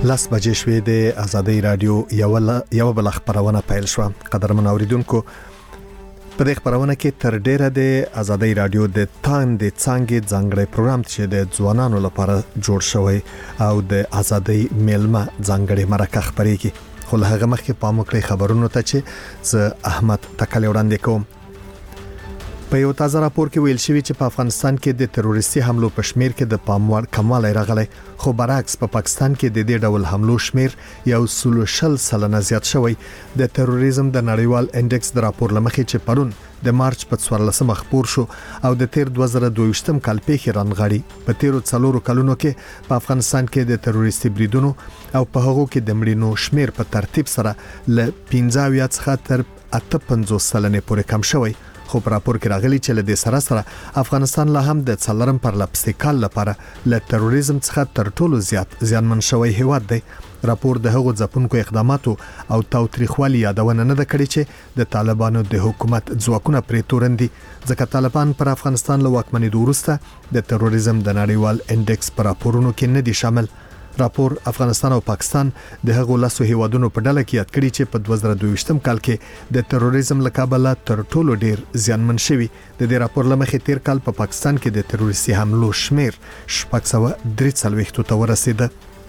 لاس بجې شوې د آزادۍ رادیو یو بل خبرونه پیل شو. قدرمن اوریدونکو، په دې خبرونه کې تر ډیره د آزادۍ رادیو د تاندې څنګه ځانګړی پروګرام چې د ځوانانو لپاره جوړ شوی او د آزادۍ میلمه ځانګړی مرکه خبرېږي. خو له هغه مخکې پام وکړئ خبرونو ته چې زه احمد تکل وړاندې کوم. په یو تازه راپور کې ویل شوی چې په افغانستان کې د تروریستي حملو په شمیر کې د پاموړ کموالی راغلی، خو برعکس په پاکستان کې د دې ډول حملو شمیر یو 30% زیات شوی. د تروریزم د نړیوال انډیکس د راپور لمخې چې پرون د مارچ په 14 خبر شو او د تیر 2022 کال پیښې رانغاړي. په تیرو 4 کلونو کې په افغانستان کې د تروریستي بریدونو او په هغو کې د مړینو شمیر په ترتیب سره ل 15 څخه تر 58% پورې کم شوی. خو په راپور کې راغلي چې له دې سره افغانستان لا هم د څلورم پر لپسې کال لپاره له تروریزم څخه تر ټولو زیات زیانمن شوی هیواد دی. راپور د هغو ځپونکو اقداماتو او تاوتریخوالي یادونه نه ده کړې چې د طالبانو د حکومت ځواکونه پرې تورندي، ځکه طالبان پر افغانستان له واکمنۍ وروسته د تروریزم د نړیوال انډیکس پر راپورونو کې نه دي شامل. راپور افغانستان او پاکستان د هغو لاسو هیوادونو په ډله کې یاد کړي چې په 2022 کال کې د تروریزم له کبله تر ټولو ډیر زیانمن شوي. د دې راپور لمخې تیر کال په پاکستان کې د تروریستي حملو شمیر 643 ته ورسېده.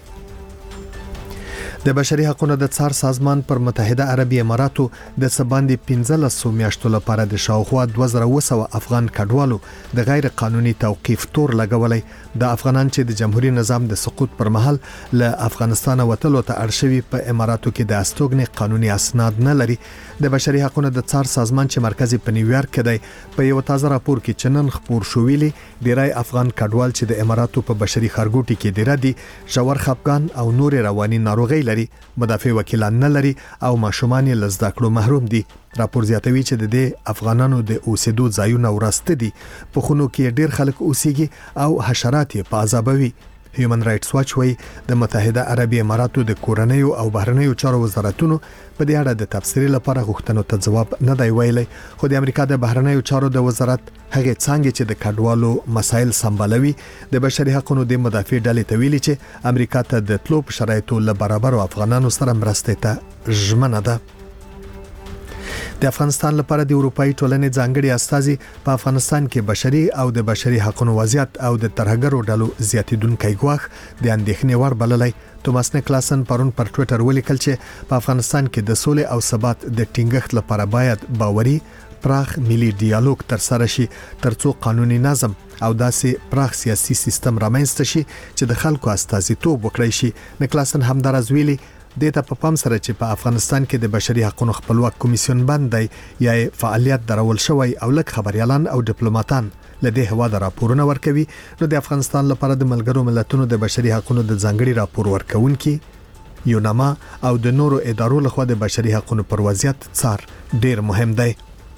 د بشري حقوقو د څار سازمان پر متحده عربي اماراتو د سباندې 15 میاشتو لپاره د شاوخوا 2200 افغان کډوالو د غیر قانوني توقيف تور لګولای. د افغانان چې د جمهوریت نظام د سقوط پر مهال له افغانستان وتلو ته اړشوي په اماراتو کې د استوګنې قانوني اسناد نه لري. د بشري حقوقو د څار سازمان چې مرکزي په نیویارک کې دی په یو تازه راپور کې چنن خبر شو ویلي ډیری افغان کډوال چې د اماراتو په بشري خارګوټي کې دی ردي ژور خپګان او نور رواني ناروغي لري، مدافع وکیلان نه لري او ماشومان له زده کړو محروم دي. راپور زیاتوي چې د افغانانو د اوسېدو ځایونه ورسته دي، په خونو کې ډیر خلک اوسېږي او حشرات یې په عذابوي. هیومن رائټس واچ وایي د متحده عربي اماراتو د کورنیو او بهرنیو چارو وزارتونو په دې اړه د تفسیر لپاره غوښتنو ته جواب نه دی ویلی. خو د امریکا د بهرنیو چارو د وزارت هغه څنګه چې د کډوالو مسایل سمبالوي د بشري حقوقو د مدافع ډلې ته ویلي چې امریکا ته د تلو په شرایطو له برابر افغانانو سره مرسته ته ژمنه ده. د افغانستان لپاره د اروپאי ټولنې ځانګړي استازي په افغانستان کې بشري او د بشري حقوقو وضعیت او د ترهګرو ډلو زیاتیدونکو غواخ د اندېښنې وړ بللی. توماس نیکلاسن پرون پر ټوئیټر ولیکل چې په افغانستان کې د سولې او ثبات د ټینګښت لپاره باید باوري پراخ ملي ډیالوګ ترسره شي ترڅو قانوني نظم او داسې پراخ سیاسي سیستم رامنځته شي چې د خلکو استازیتوب وکړي شي. نیکلاسن همدارز ویلي د ته په پام سره چې په افغانستان کې د بشري حقوقو خپلواک کمیسیون باندې یا فعالیت درول شوی او لک خبريالان او ډیپلوماټان لدې هوا د راپورونه ورکوي، نو د افغانستان لپاره د ملګرو ملتونو د بشري حقوقو د ځانګړي راپور ورکونکي یوناما او د نورو ادارو لخوا د بشري حقوقو پر وضعیت څار ډیر مهم دی.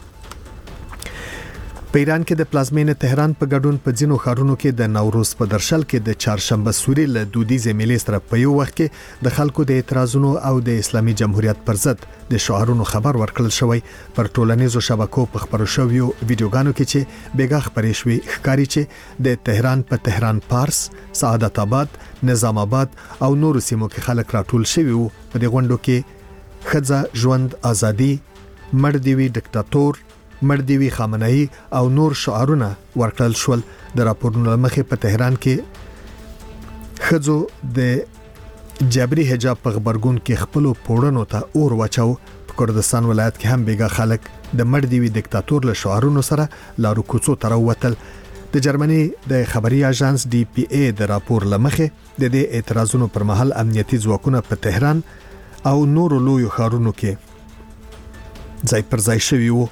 په ایران کې د پلازمینې تهران په ګډون په ځینو ښارونو کې د نوروز په درشل کې د چهارشنبه سوري له دودیزې میلې سره په یو وخت کې د خلکو د اعتراضونو او د اسلامي جمهوریت پر ضد د شعارونو خبر ورکړل شوی. پر ټولنیزو شبکو په خبرو شویو ویډیوګانو کې چې بیګا خبرې شوې ښکاری چې د تهران په تهران پارس، سعادت آباد، نظام آباد او نورو سیمو کې خلک راټول شوي وو. په دې غونډو کې ښځه ژوند ازادي، مړ دی وی ډیکټاتور، مړ دی وی خامنه‌ای او نور شعارونه ورکړل شول. د راپورونو مخې په تهران کې ښځو د جبري حجاب په خبرګون کې خپل پوړنو ته اور واچو. په کردستان ولایت کې هم بیګا خلک د مړ دی وی ډیکټاتور له شعارونو سره لارو کوڅو ته راوتل. د جرمني د خبري اژانس DPA د راپور لمخې د دې اعتراضونو پر مهال امنیتي ځواکونه په تهران او نورو لویو ښارونو کې ځای پر ځای شوي وو.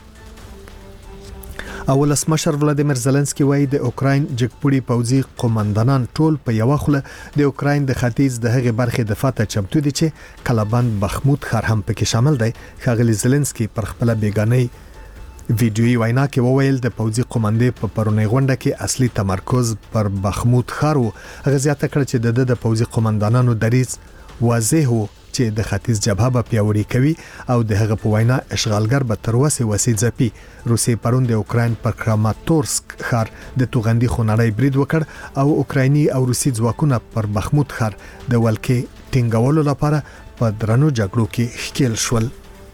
ولسمشر ولادیمیر زيلنسکي وایي د اوکراین جګپوړي پوځي قومندانان ټول په یو خله د اوکراین د ختیځ د هغې برخې دفاع ته چمتو دي چې کلابند بخمود ښار هم پکې شامل دی. ښاغلي زيلنسکي پر خپل بیگانۍ ویډیويي وینا کې وویل د پوځي قومندې په پرونی غونډه کې اصلي تمرکز پر بخمود ښار وو. هغه زیاته کړ چې د پوځي قومندانانو دریځ واضح وو چې د ختیځ جبهه به پیاوړی کوي او د هغه په وینا اشغالګر به تر وسه وسې ځپي. روسي پرون د اوکراین پر کراماتورسک ښار د توغندي خونړی برید وکړ او اوکرایني او روسي ځواکونه پر بخمود ښار د ولکې ټینګولو لپاره په درنو جګړو کې ښکیل شول.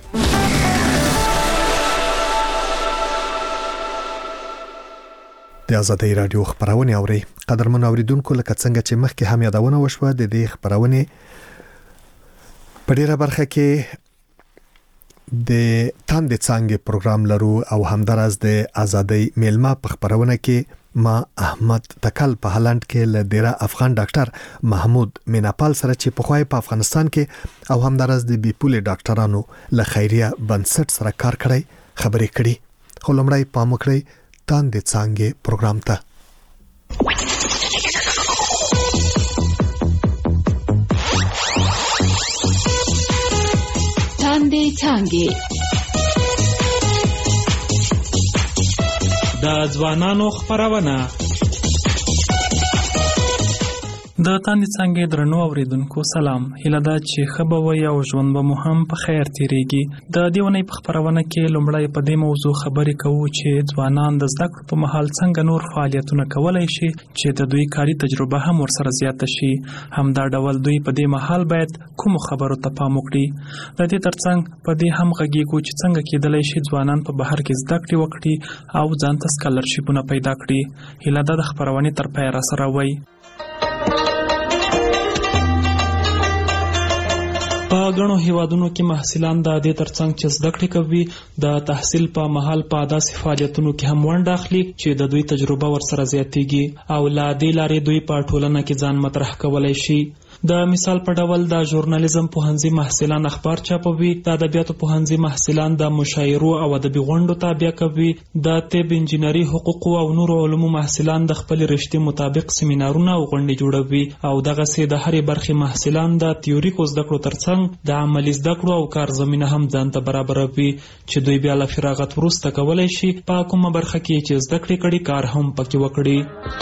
د آزادۍ رادیو خبرونه اوري. قدرمن اوریدونکو، لکه څنګه چې مخکې هم یادونه وشوه، د دې خبرونه په ډیره برخه کې د تاندې څنګه پروګرام لرو او همدارس د آزادۍ میلمه په خبرونه کې ما احمد تکل په هالند کې له ډیره افغان ډاکټر محمود میناپال سره چې په خوای په افغانستان کې او همدارس د بیپولې ډاکټرانو له خیریه بنسټ سره کار کړی خبرې کړي. خو لمړی پام وکړئ تاندې څنګه پروګرام ته. تاندې څنګه د ځوانانو خبرونه. د تاندې څنګه درنو اوریدونکو سلام. هیله ده چې خبر وي او ژوند به مو هم په خیر تیریږي. د دیونې په خبرونه کې لومړی په دې موضوع خبرې کوو چې ځوانان د زده کړو په مهال څنګه نور فعالیتونه کولای شي چې د دوی کاري تجربه هم ورسره زیاته شي. همدا ډول دوی په دې مهال باید کوم خبرو ته پام وکړي. د دې ترڅنګ په دې هم غږیږو چې څنګه کېدلی شي ځوانان په بهر کې زده کړې وکړي او ځان ته سکالرشیپونه پیدا کړي. هیله ده د خبرونې تر پایه راسره وي. په غنو هیوادونو کې محصلان د دې ترڅنګ چې زده کړې کوي د تحصیل په مهال په داسې فعالیتونو کې هم ونډه اخلي چې د دوی تجربه ورسره زیاتېږي او لا دې لارې دوی په ټولنه کې ځان مطرح کولای شي. د مثال په ډول د ژورنالیزم پوهنځي محصلان اخبار چاپوي، د ادبیاتو پوهنځي محصلان د مشاعرو او ادبي غونډو تابع کوي، د طب، انجینري، حقوق او نورو علومو محصلان د خپل رشتې مطابق سیمینارونه او غونډې جوړوي او دغه سي د هرې برخې محصلان د تیوریکو زده کړو ترڅنګ د عملي زده کړو او کار زمينه هم ځان ته برابروي چې دوی بیا له فراغت وروسته کولای شي په کومه برخه کې چې زده کړې کړي کار هم پکې وکړي.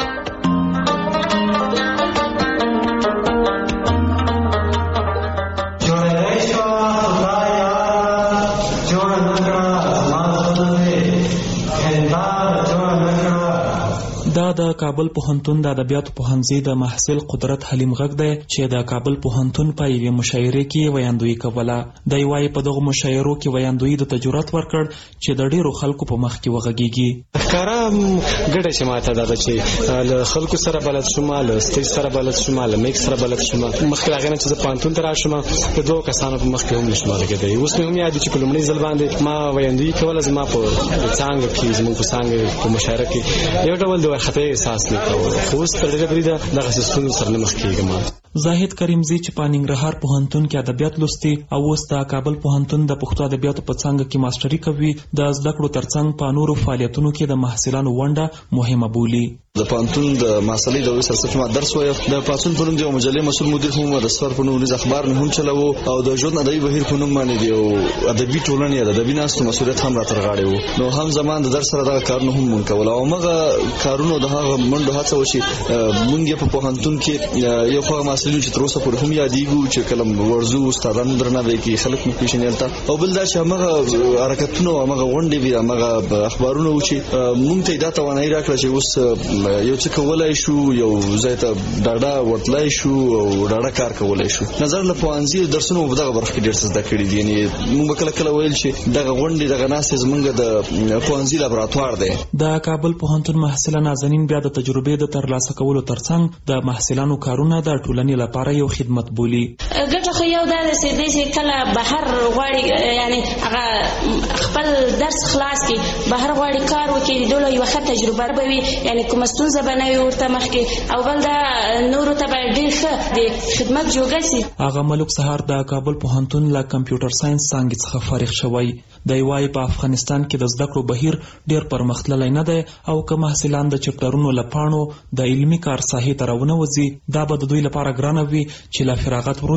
دا د کابل پوهنتون د ادبیاتو پوهنځي د محصل قدرت حلیم غږ دی چې د کابل پوهنتون په یوې مشاعره کې ویاندویي کوله. دی وايي په دغه مشاعرو کې ویاندویي د تجربت ورکړ چې د ډیرو خلکو په مخ کې وغږیږي. ښکارا ګډه چې ماته دا چې له خلکو سره بلد شوم، له سټیج سره بلد شوم، له میک سره بلد شوم. مخکې راغلی چې زه پوهنتون ته راشم د دوه کسانو په مخ کې هم نشم لګېدی. اوس مې هم یاد چې په لومړي ځل باندې ما ویاندویي کوله. زما په څانګه کې زموږ په څانګه په مشاعره کې یو ډول د وارخطۍ احساس نه کوم. خو اوس تر ډېره بریده دغه ستونزو سره نه مخ کېږم. زاهد کریمزی چې په ننګرهار پوهنتون کې ادبیات لوستي او اوس د کابل پوهنتون د پښتو ادبیاتو په څانګه کې ماستري کوي، د زده کړو ترڅنګ په نورو فعالیتونو کې د محصلانو ونډه مهمه بولي. د پوهنتون د محصلۍ د سرسفت ما درس وایي. د پاتون په نوم د مجلې مسؤل مدیر هم د سفر په نوم د اخبار نه هم چلاوه او د ژوند ادبي بهیر په نوم باندې دی او ادبي ټولنې د ادبي ناستو مسؤلیت هم راتر غاړي وو. نو هم زمان د درس سره د کارونه هم مونږ کول او مغه کارونه د هغه منډه هڅه وشي. مونږ په پوهنتون کې یو خو محصلین چې تر اوسه پورې هم یادېږو چې کلم ورزو استادان درناوی کې خلک مو پیژنېلته او بل دا چې هغه حرکتونه او هغه غونډې وي هغه اخبارونه و چې مونږ ته دا توانایي راکړه چې اوس یو څه کولای شو، یو ځای ته ډاډه ورتلای شو او ډاډه کار کولای شو. نظر له پوهنځي درسونو په دغه برخه کې ډېر څه زده کړي دي. یعنی موږ کله کله ویل چې دغه غونډې دغه ناستې زمونږ د پوهنځي لابراتوار دی. د کابل پوهنتون محصلان نازنین بیا د تجربې د ترلاسه کولو ترڅنګ د محصلانو کارونه د ټولنې لپاره یو خدمت بولي. ګټه خو یو دا چې کله بهر غواړي یعنی هغه خپل درس خلاص کی بهر غواړي کار وکړي دوله یو ښه تجربه به وي، یعنی کوم ستونزه به نه وي ورته مخکې او بل دا نورو ته به ډېر ښه د خدمت جوګه سي. هغه ملک سهار د کابل پوهنتون له کمپیوټر ساينس څانګې څخه فارغ شوی. دی وايي په افغانستان کې د زده کړو بهیر ډېر پرمختللی نه دی او که محصلان د چپټرونو له پاڼو د علمي کار ساحې ته راونه وځي دا به د دوی لپاره ګرانه وي چې له فراغت وروسته دې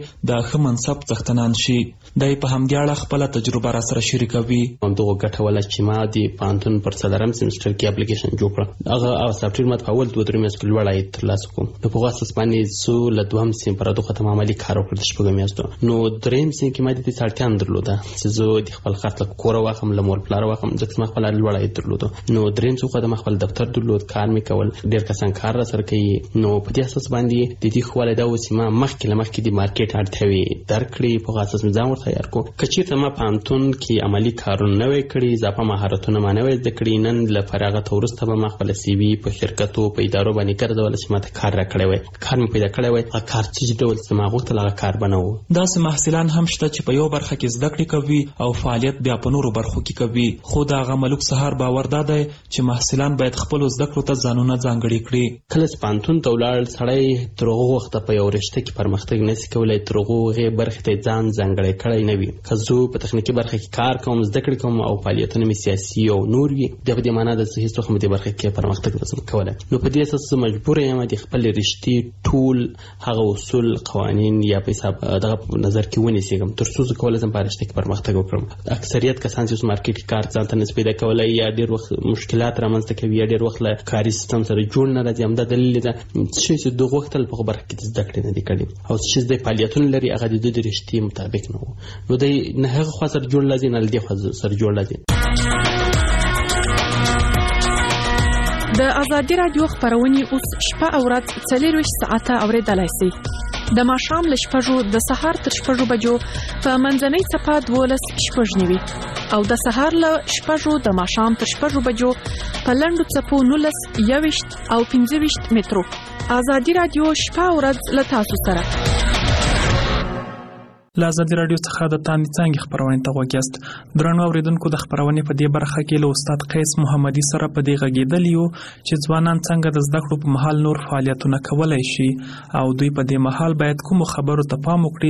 د ښه منصب څښتنان شي. دی په همدې اړه خپله تجربه را سره شریکوي. همدغه ګټه ولا چې ما د پوهنتون پر څلورم سیمسټر کې اپلیکیشن جوړ کړ. هغه سافټویر ما په اول 2-3 میاشتو کې لوړ عاید ترلاسه کړم. په هغه اساس باندې څو له دوهم سیم پر دغه ختم عملي کار وکړ د شپږ میاشتو. نو دریم سیم کې ما د دې اړتیا هم درلوده چې زه د خپل خرڅ له کوره واخم، له مور پلار واخم، ځکه ما خپل لوړ عاید درلوده. نو دریم څه خو د خپل دفتر درلود، کار مې کول، ډېر کسان کار را سره کوي. نو په دې اساس باندې د دې خواله دا و چې ما مخکې د مارکیټ اړتیاوې درک کړې. په هغه اساس مې ځان ورته تیار کړو. که چېرته ما پوهنتون کې عملي کارونه نه وی کړي، اضافه مهارتونه ما نه وی زده کړي، نن له فراغت وروسته به ما خپل سی وي په شرکتو په ادارو باندې ګرځوله چې ما ته کار راکړی وی، کار مې پیدا کړی وی. هغه کار چې ډول چې ما غوښتل هغه کار به نه و. داسې محصلان هم شته چې په یو برخه کې زده کړې کوي او فعالیت بیا په نورو برخو کې کوي. خو د هغه ملک سهار باور دا دی چې محصلان باید خپلو زده کړو ته ځانونه ځانګړي کړي. کله چې پوهنتون ته ولاړ سړی تر هغه وخته په یو رشته کې پرمختګ نشي کولی، تر هغې برخې ته ځان ځانګړی کړی نه وي. که زه په تخنیکي برخه کې کار کوم، زده کړې کوم او فعالیتونه مې سیاسي او نور وي، بیا په دې معنا ده چې هېڅ وخت مې دې برخه کې پرمختګ نشم کولی. نو په دې اساس زه مجبور یم د خپلې رشتې ټول هغه اصول، قوانین یا په حساب دغه په نظر کې ونیسم تر څو زه کولی شم په رشته کې پرمختګ وکړم. اکثریت کسان چې اوس مارکیټ کې کار ځان ته نشي پیدا کولی، یا ډېر وخت مشکلات رامنځته کوي، یا ډېر وخت له کاري سیستم سره جوړ نه راځي. همدا دلیل ده چې د غوښتل په برخه کې زده کړې نه دي کړې، او چې د فعالیتونو لري هغه د دوی رشتې مطابق نه وو. نو د نه هغه خوا سره جوړ لازم، نه د خوا سره جوړ لازم. د ازادي رادیو خبرونه اوس شپه او ورځ 24 ساعته اوریدلای شئ. د ماښام له 6 د سهار تر 6 بجو په منځنۍ صفه 12:09 او د سهار له 6 د ماښام تر 6 بجو په لنډو صفو 19:21 او 15 مترو. ازادي رادیو شپه او ورځ له تاسو سره. له ازادي رادیو څخه د تاندې څانګې خبرونه ته غوږ یاست. درنو اوریدونکو، د خبرونې په دې برخه کې له استاد قیس محمدي سره په دې غږېدلی یو چې ځوانان څنګه د زده کړو په مهال نور فعالیتونه کولی شي او دوی په دې مهال باید کومو خبرو ته پام وکړي.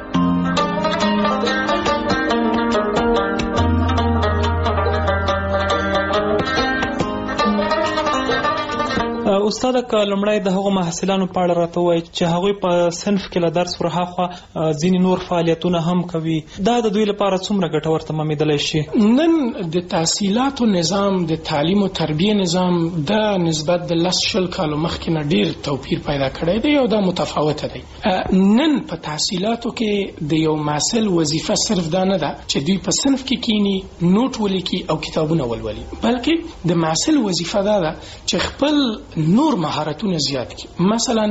استاد، که لومړی د هغو محصلانو په اړه راته ووایي چې هغوی په صنف کې له درس ورهاخوا ځینې نور فعالیتونه هم کوي، دا د دوی لپاره څومره ګټور تمامېدلی شي؟ نن د تحصیلاتو نظام، د تعلیم او تربیه نظام د نسبت د 10-20 کالو مخکې نه ډېر توپیر پیدا کړی دی او دا متفاوته دی. نن په تحصیلاتو کې د یو محصل وظیفه صرف دا نه ده چې دوی په صنف کې کینی، نوٹ ولیکي او کتابونه ولولي، بلکې د محصل وظیفه دا ده چې خپل نور مهارتونه زیات کړي. مثلا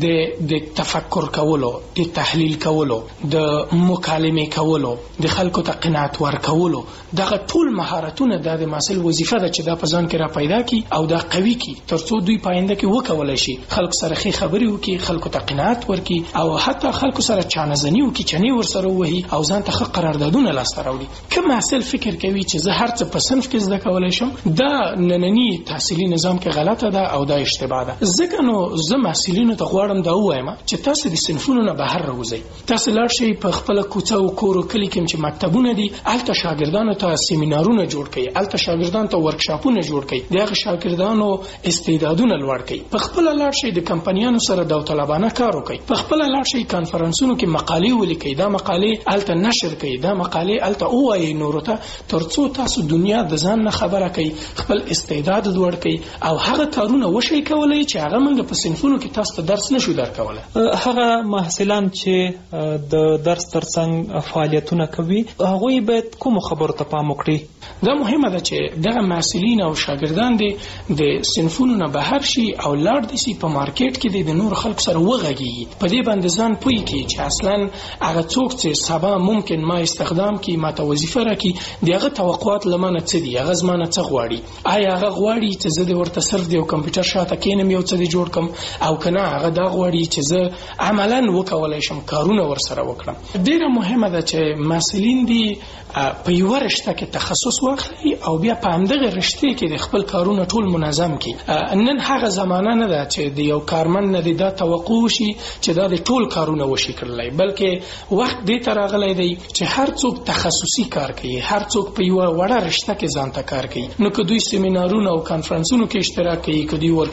د تفکر کولو، د تحلیل کولو، د مکالمې کولو، د خلکو ته قناعت ورکولو، دغه ټول مهارتونه د محصل وظیفه ده چې دا په ځان کې را پیدا کړي او دا قوي کړي ترڅو دوی پاینده کې وکولای شي خلکو سره ښې خبرې وکړي، خلکو ته قناعت ورکړي او حتی خلکو سره چانهزني وکړي، چنې ورسره ووهي او ځان ته ښه قراردادونه لاسته راوړي. که محصل فکر کوي چې زه هر څه په صنف کې زده کولی شم، دا ننني تحصیلي نظام کې غلطه ده او دا اشتباه ده. ځکه نو زه محصلینو ته غواړم دا ووایم چې تاسو د صنفونو نه بهر راوځئ، تاسو لاړ شئ په خپله کوڅه او کور او کلي کې چې مکتبونه دي، هلته شاګردانو ته سیمینارونه جوړ کړئ، هلته شاګردانو ته ورکشاپونه جوړ کړئ، د هغه شاګردانو استعدادونه لوړ کړئ. په خپله لاړ شئ د کمپنیانو سره داوطلبانه کار وکړئ، په خپله لاړ شئ کانفرنسونو کې مقالې ولیکئ، دا مقالې هلته نشر کړئ، دا مقالې هلته ووایئ نورو ته، ترڅو تاسو دنیا د ځان نه خبره کړئ، خپل استعداد لوړ کړئ او هغه کارونه وشئ کولی چې هغه موږ په صنفونو کې تاسو ته درس نشو درکولی. هغه محصلان چې د درس ترڅنګ فعالیتونه کوي، هغوی باید کومو خبرو ته پام وکړي؟ دا مهمه ده چې دغه محصلین او شاګردان د صنفونو نه بهر شي او لاړ دي سي په مارکیټ کې د نور خلکو سره وغږیږي، په دې باندې ځان پوي کړي چې اصلا هغه څوک چې سبا ممکن ما استخدام کړي، ما ته وظیفه راکړي، دغه توقعات لمانه څه دي، هغه زمانه څه غواړي، آیا هغه غواړي چې زه د ورته صرف د یو کمپیوټر شاته کینم یو څه جوړ کم، او کنه هغه دا غواړي چې زه عملاً وکولای شم کارونه ورسره وکړم. ډیره مهمه ده چې محصلین دي په یو رشته کې تخصص واخلي او بیا په همدغه رشته کې د خپل کارونه ټول منظم کړي. نن هغه زمانہ نه ده چې د یو کارمن نه دا توقع وشي چې دا د ټول کارونه وشي کړلای، بلکې وخت دې ته راغلی دی چې هر څوک تخصصي کار کوي، هر څوک په یو وړه رشته کې ځان ته کار کوي. نو که دوی سیمینارونه او کانفرنسونو کې اشتراک کوي، که دوی ورکشاپ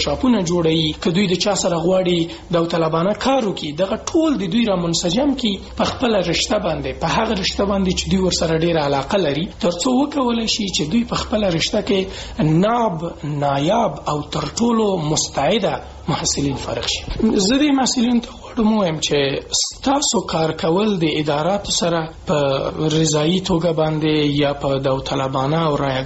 ورکشاپونه جوړوي که دوی د چا سره غواړي داوطلبانه کار وکړي دغه ټول د دوی را منسجم کی په خپل رشته باندې په هغه رشته باندې چې دوی ورسره ډیره علاقه لري ترڅو وکولای شي چې دوی په خپل رشته کې نایاب او تر ټولو مستعده محصلین فارغ شي. زه د محصلینو ته غواړم ووایم چې تاسو کار کول د اداراتو سره په رضایي توګه باندې یا په داوطلبانه او رایه